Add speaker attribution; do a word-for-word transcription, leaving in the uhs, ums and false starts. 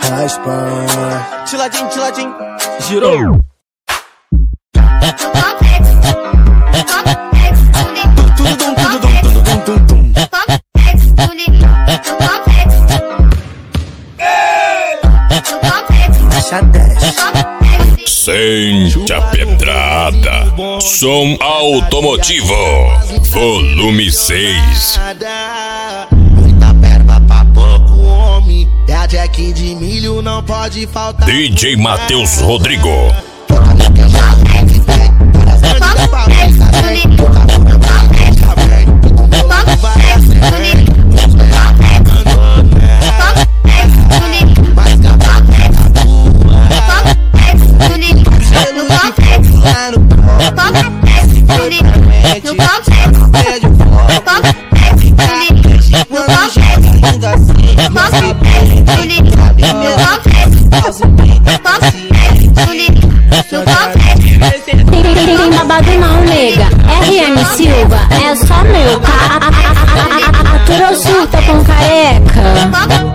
Speaker 1: raspa.
Speaker 2: Tiladinho, tiladinho, girou.
Speaker 3: Sente a pedrada. Som automotivo. Volume seis.
Speaker 4: Muita perna pra pouco homem. É a Jack de milho, não pode faltar.
Speaker 3: D J Matheus Rodrigo.
Speaker 5: Tem babado não, nega. R M Silva é só meu, tá? Aturou surta com careca.